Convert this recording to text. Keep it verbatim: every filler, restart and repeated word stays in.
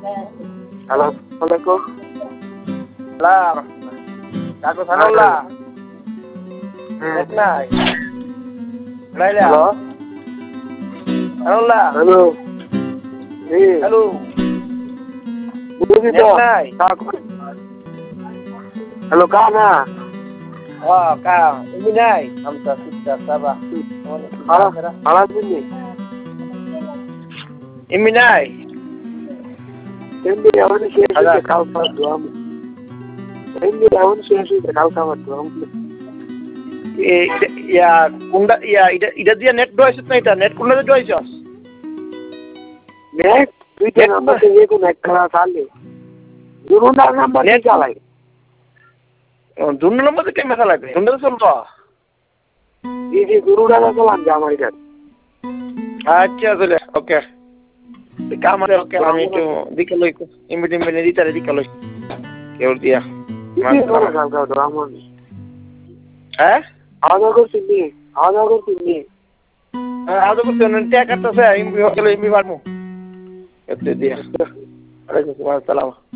Hello, ওয়ালাইকুম। সালাম। কাকু সানাউল্লাহ। হ্যাঁ। দেখ নাই। রাইলা। হ্যালো। সানাউল্লাহ। হ্যালো। জি। হ্যালো। বুঝি তো। দেখ নাই। হ্যালো, কা না? ও কা ini নাই আমটা sister Saba Alas, alas ini. ini নাই Ini awal sih Ada. sih kau kau doang. Ini awal sih sih kau kau doang. এ ইয়া কোনটা ইয়া এটা এটা দিয়ে নেট ডয়েছিস না এটা নেট কোনটা ডয়েছিস Net, Twitter number से ये को net करा साले. Dulu dah number Net. ni calai. দুটো নম্বর থেকে মেসা লাগবে দুটো তো চলতো Ini guru dah dah salam jam hari kan. আচ্ছা চলে ওকে কাম আছে ওকে আমি একটু দিকে লই ইমিডিয়েট ইমিডিয়েট দিতে দিকে লই কেউ দিয়া Ini mana kau kau doang mon. হ্যাঁ Ada kau sini, ada kau sini. আদৌ করতে টাকা তো স্যার ইমি হলো ইমি পারমু এতে দিয়া আলাইকুম আসসালাম